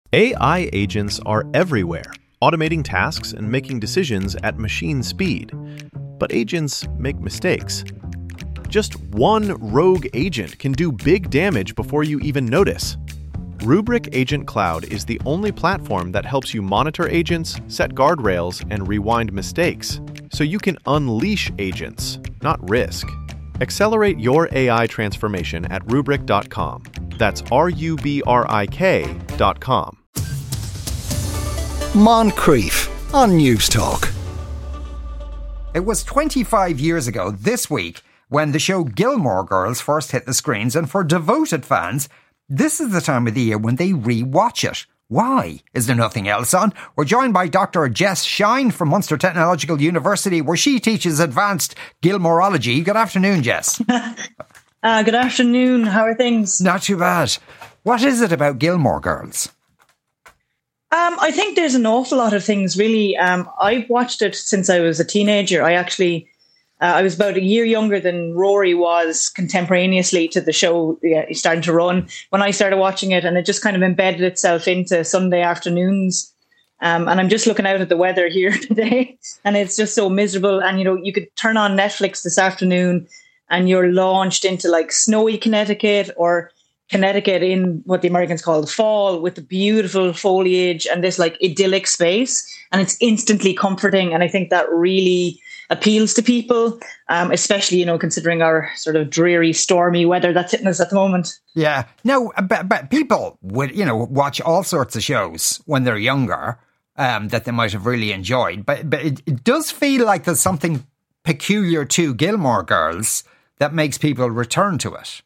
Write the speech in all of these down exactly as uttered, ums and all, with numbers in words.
A I agents are everywhere, automating tasks and making decisions at machine speed. But agents make mistakes. Just one rogue agent can do big damage before you even notice. Rubrik Agent Cloud is the only platform that helps you monitor agents, set guardrails, and rewind mistakes, so you can unleash agents, not risk. Accelerate your A I transformation at rubrik dot com. That's R U B R I K dot com. Moncrief on News Talk. It was twenty-five years ago this week when the show Gilmore Girls first hit the screens, and for devoted fans, this is the time of the year when they re-watch it. Why? Is there nothing else on? We're joined by Doctor Jess Shine from Munster Technological University, where she teaches advanced Gilmoreology. Good afternoon, Jess. uh, good afternoon. How are things? Not too bad. What is it about Gilmore Girls? Um, I think there's an awful lot of things, really. Um, I've watched it since I was a teenager. I actually... Uh, I was about a year younger than Rory was contemporaneously to the show yeah, starting to run when I started watching it, and it just kind of embedded itself into Sunday afternoons. Um, and I'm just looking out at the weather here today, and it's just so miserable. And, you know, you could turn on Netflix this afternoon and you're launched into like snowy Connecticut or Connecticut in what the Americans call the fall, with the beautiful foliage and this like idyllic space. And it's instantly comforting. And I think that really appeals to people, um, especially, you know, considering our sort of dreary, stormy weather that's hitting us at the moment. Yeah. No, but, but people would, you know, watch all sorts of shows when they're younger um, that they might have really enjoyed. But, but it, it does feel like there's something peculiar to Gilmore Girls that makes people return to it.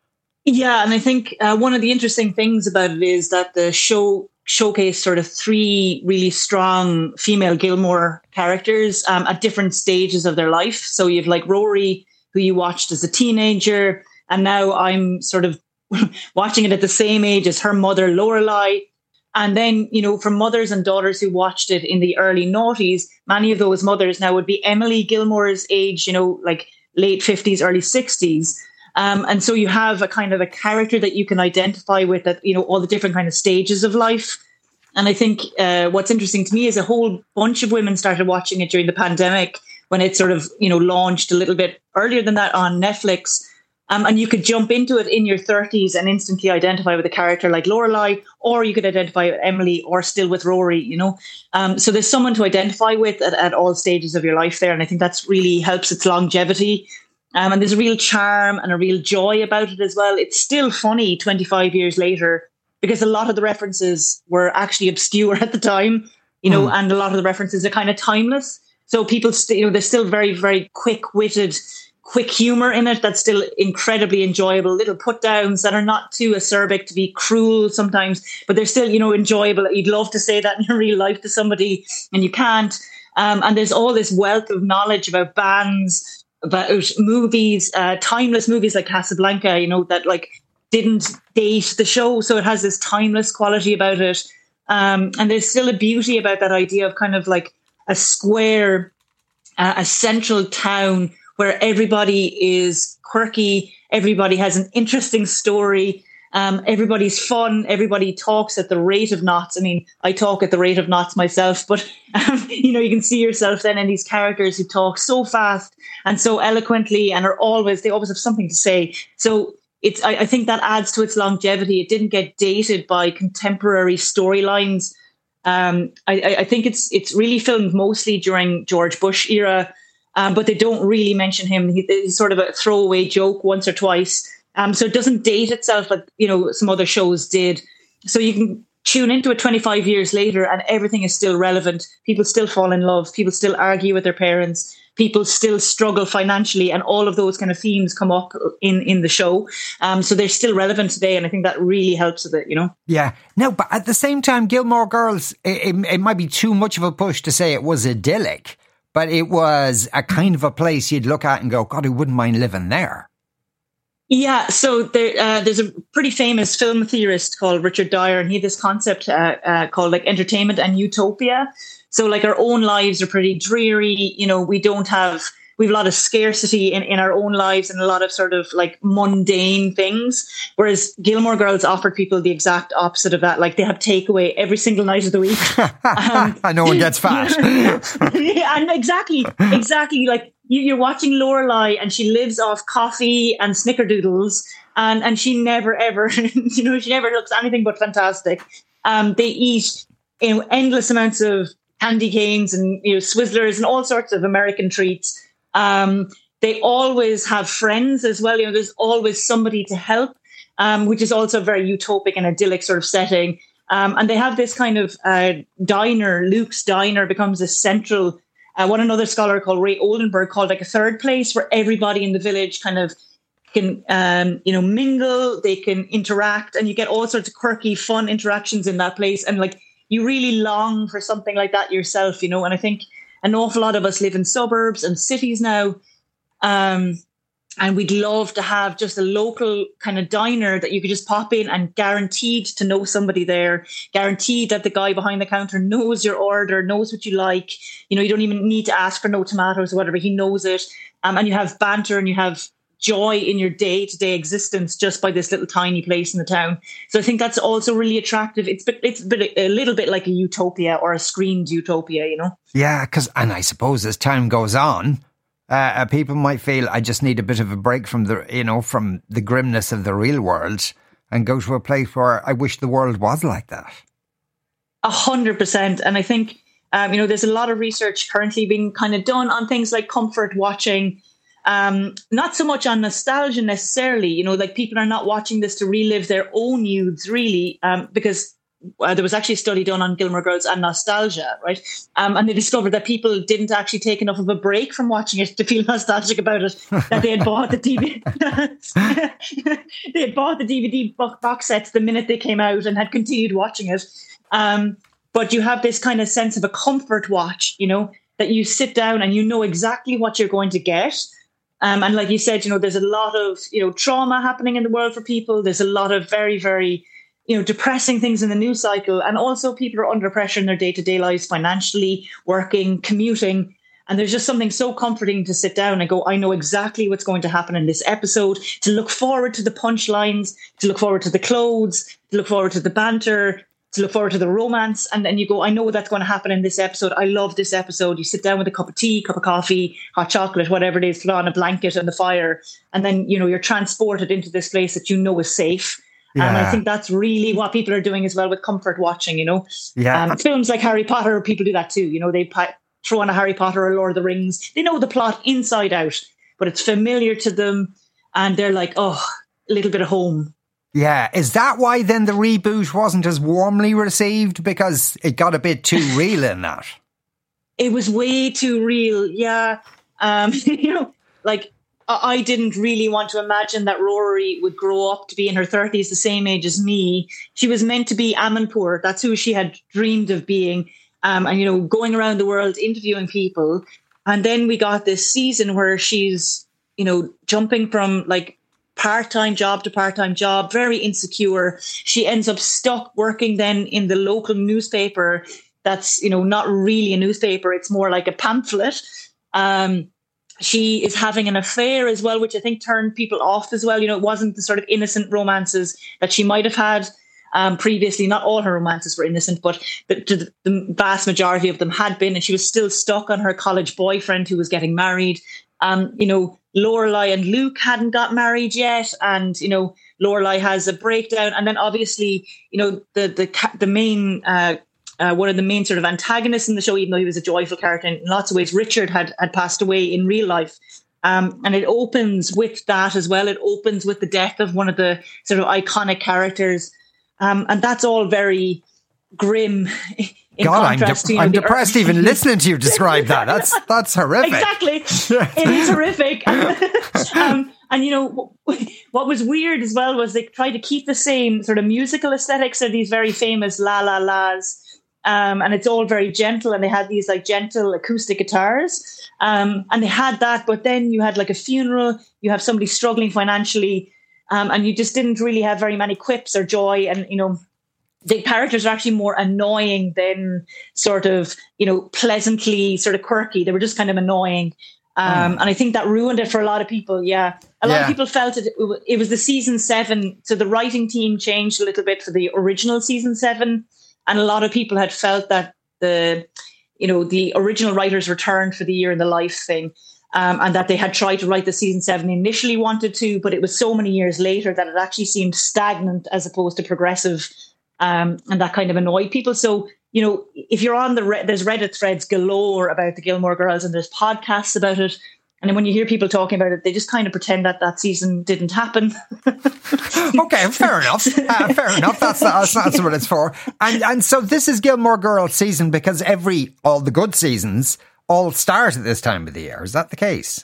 Yeah, and I think uh, one of the interesting things about it is that the show showcased sort of three really strong female Gilmore characters um, at different stages of their life. So you have like Rory, who you watched as a teenager, and now I'm sort of watching it at the same age as her mother, Lorelai. And then, you know, for mothers and daughters who watched it in the early noughties, many of those mothers now would be Emily Gilmore's age, you know, like late fifties, early sixties. Um, and so you have a kind of a character that you can identify with at, you know, all the different kind of stages of life. And I think uh, what's interesting to me is a whole bunch of women started watching it during the pandemic when it sort of, you know, launched a little bit earlier than that on Netflix. Um, and you could jump into it in your thirties and instantly identify with a character like Lorelai, or you could identify with Emily, or still with Rory, you know. Um, so there's someone to identify with at, at all stages of your life there. And I think that's really helps its longevity. Um, and there's a real charm and a real joy about it as well. It's still funny twenty-five years later, because a lot of the references were actually obscure at the time, you know, mm. and a lot of the references are kind of timeless. So people, st- you know, there's still very, very quick-witted, quick humor in it that's still incredibly enjoyable. Little put-downs that are not too acerbic to be cruel sometimes, but they're still, you know, enjoyable. You'd love to say that in your real life to somebody, and you can't. Um, and there's all this wealth of knowledge about bands, about movies, uh, timeless movies like Casablanca, you know, that like didn't date the show. So it has this timeless quality about it. Um, and there's still a beauty about that idea of kind of like a square, uh, a central town where everybody is quirky. Everybody has an interesting story. Um, everybody's fun. Everybody talks at the rate of knots. I mean, I talk at the rate of knots myself, but, um, you know, you can see yourself then in these characters who talk so fast and so eloquently and are always, they always have something to say. So it's, I, I think that adds to its longevity. It didn't get dated by contemporary storylines. Um, I, I think it's, it's really filmed mostly during George Bush era, um, but they don't really mention him. He, he's sort of a throwaway joke once or twice. Um, so it doesn't date itself, like, you know, some other shows did. So you can tune into it twenty-five years later and everything is still relevant. People still fall in love. People still argue with their parents. People still struggle financially, and all of those kind of themes come up in, in the show. Um, so they're still relevant today, and I think that really helps with it, you know? Yeah. No, but at the same time, Gilmore Girls, it, it, it might be too much of a push to say it was idyllic, but it was a kind of a place you'd look at and go, God, I wouldn't mind living there. Yeah, so there, uh, there's a pretty famous film theorist called Richard Dyer, and he had this concept uh, uh, called like entertainment and utopia. So like our own lives are pretty dreary. You know, we don't have we have a lot of scarcity in, in our own lives and a lot of sort of like mundane things. Whereas Gilmore Girls offered people the exact opposite of that. Like they have takeaway every single night of the week. Um, I know one gets fat. Yeah, and exactly, exactly. Like you, you're watching Lorelai and she lives off coffee and snickerdoodles and, and she never ever, you know, she never looks anything but fantastic. Um, they eat, you know, endless amounts of candy canes and, you know, Swizzlers and all sorts of American treats. Um, they always have friends as well. You know, there's always somebody to help, um, which is also a very utopic and idyllic sort of setting. Um, and they have this kind of uh, diner. Luke's Diner becomes a central, uh, what another scholar called Ray Oldenburg called like a third place where everybody in the village kind of can, um, you know, mingle, they can interact, and you get all sorts of quirky, fun interactions in that place. And like, you really long for something like that yourself, you know, and I think an awful lot of us live in suburbs and cities now. Um, and we'd love to have just a local kind of diner that you could just pop in and guaranteed to know somebody there, guaranteed that the guy behind the counter knows your order, knows what you like. You know, you don't even need to ask for no tomatoes or whatever. He knows it. Um, and you have banter and you have joy in your day-to-day existence just by this little tiny place in the town. So I think that's also really attractive. It's it's a little bit like a utopia or a screened utopia, you know? Yeah, because, and I suppose as time goes on, uh, uh, people might feel I just need a bit of a break from the, you know, from the grimness of the real world and go to a place where I wish the world was like that. A hundred percent. And I think, um, you know, there's a lot of research currently being kind of done on things like comfort watching. Um, not so much on nostalgia necessarily, you know, like people are not watching this to relive their own youths really, um, because uh, there was actually a study done on Gilmore Girls and nostalgia, right? Um, and they discovered that people didn't actually take enough of a break from watching it to feel nostalgic about it, that they had bought the D V D, they had bought the D V D box sets the minute they came out and had continued watching it. Um, but you have this kind of sense of a comfort watch, you know, that you sit down and you know exactly what you're going to get. Um, and like you said, you know, there's a lot of, you know, trauma happening in the world for people. There's a lot of very, very, you know, depressing things in the news cycle. And also people are under pressure in their day-to-day lives, financially, working, commuting. And there's just something so comforting to sit down and go, I know exactly what's going to happen in this episode, to look forward to the punchlines, to look forward to the clothes, to look forward to the banter, to look forward to the romance. And then you go, I know that's going to happen in this episode. I love this episode. You sit down with a cup of tea, cup of coffee, hot chocolate, whatever it is, put on a blanket and the fire. And then, you know, you're transported into this place that you know is safe. Yeah. And I think that's really what people are doing as well with comfort watching, you know. Yeah. Um, films like Harry Potter, people do that too. You know, they pa- throw on a Harry Potter or Lord of the Rings. They know the plot inside out, but it's familiar to them. And they're like, oh, a little bit of home. Yeah, is that why then the reboot wasn't as warmly received? Because it got a bit too real in that. It was way too real, yeah. Um, you know, like, I didn't really want to imagine that Rory would grow up to be in her thirties, the same age as me. She was meant to be Amanpour. That's who she had dreamed of being. Um, and, you know, going around the world interviewing people. And then we got this season where she's, you know, jumping from, like, part-time job to part-time job, very insecure. She ends up stuck working then in the local newspaper that's, you know, not really a newspaper. It's more like a pamphlet. Um, she is having an affair as well, which I think turned people off as well. You know, it wasn't the sort of innocent romances that she might have had um, previously. Not all her romances were innocent, but the, the vast majority of them had been. And she was still stuck on her college boyfriend who was getting married. Um, you know, Lorelai and Luke hadn't got married yet, and you know, Lorelai has a breakdown, and then obviously, you know, the the the main uh, uh, one of the main sort of antagonists in the show, even though he was a joyful character in lots of ways, Richard had had passed away in real life, um, and it opens with that as well. It opens with the death of one of the sort of iconic characters, um, and that's all very grim. In God, I'm, de- to, you know, I'm depressed earth. Even listening to you describe that. That's that's horrific. Exactly. It is horrific. um, and, you know, what was weird as well was they tried to keep the same sort of musical aesthetics of these very famous La La Las. Um, and it's all very gentle. And they had these like gentle acoustic guitars. Um, and they had that. But then you had like a funeral. You have somebody struggling financially. Um, and you just didn't really have very many quips or joy. And, you know, the characters are actually more annoying than sort of, you know, pleasantly sort of quirky. They were just kind of annoying. Um, oh. And I think that ruined it for a lot of people. Yeah. A lot yeah. of people felt it, it was the season seven. So the writing team changed a little bit for the original season seven. And a lot of people had felt that the, you know, the original writers returned for the year in the life thing. Um, and that they had tried to write the season seven initially wanted to, but it was so many years later that it actually seemed stagnant as opposed to progressive. Um, and that kind of annoyed people. So, you know, if you're on the, re- there's Reddit threads galore about the Gilmore Girls and there's podcasts about it. And then when you hear people talking about it, they just kind of pretend that that season didn't happen. Okay, fair enough. Uh, fair enough. That's, that's that's what it's for. And and so this is Gilmore Girls season because every all the good seasons all start at this time of the year. Is that the case?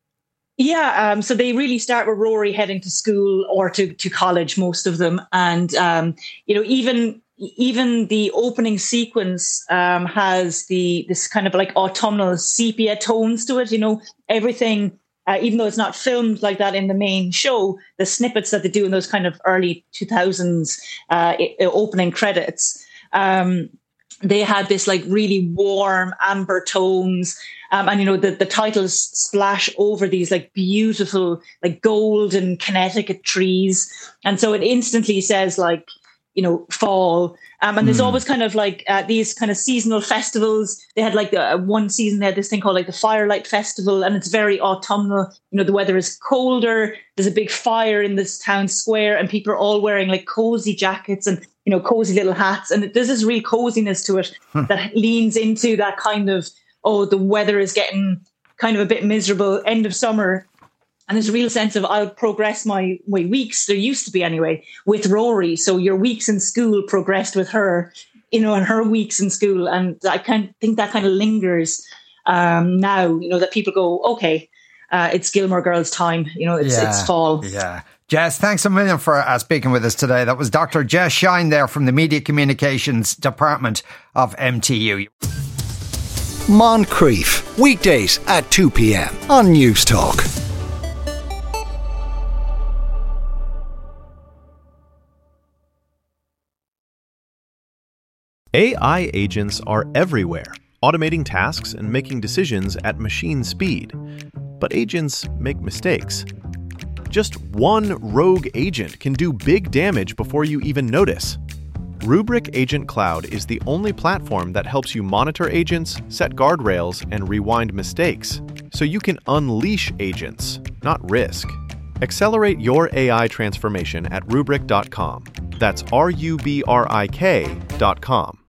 Yeah. Um, so they really start with Rory heading to school or to to college, most of them, and um, you know, even. Even the opening sequence um, has the this kind of like autumnal sepia tones to it. You know, everything, uh, even though it's not filmed like that in the main show, the snippets that they do in those kind of early two thousands uh, opening credits, um, they had this like really warm amber tones. Um, and, you know, the, the titles splash over these like beautiful, like golden Connecticut trees. And so it instantly says like, you know, fall. Um, and there's mm. always kind of like uh, these kind of seasonal festivals. They had like uh, one season, they had this thing called like the Firelight Festival, and it's very autumnal. You know, the weather is colder. There's a big fire in this town square, and people are all wearing like cozy jackets and, you know, cozy little hats. And there's this real coziness to it huh. that leans into that kind of, oh, the weather is getting kind of a bit miserable, end of summer. And there's a real sense of I'll progress my, my weeks, there used to be anyway, with Rory. So your weeks in school progressed with her, you know, and her weeks in school. And I kind of think that kind of lingers um, now, you know, that people go, okay, uh, it's Gilmore Girls time, you know, it's, yeah, it's fall. Yeah. Jess, thanks a million for uh, speaking with us today. That was Doctor Jess Shine there from the Media Communications Department of M T U. Moncrief, weekdays at two p.m. on News Talk. A I agents are everywhere, automating tasks and making decisions at machine speed. But agents make mistakes. Just one rogue agent can do big damage before you even notice. Rubrik Agent Cloud is the only platform that helps you monitor agents, set guardrails, and rewind mistakes, so you can unleash agents, not risk. Accelerate your A I transformation at rubrik dot com. That's R U B R I K dot com.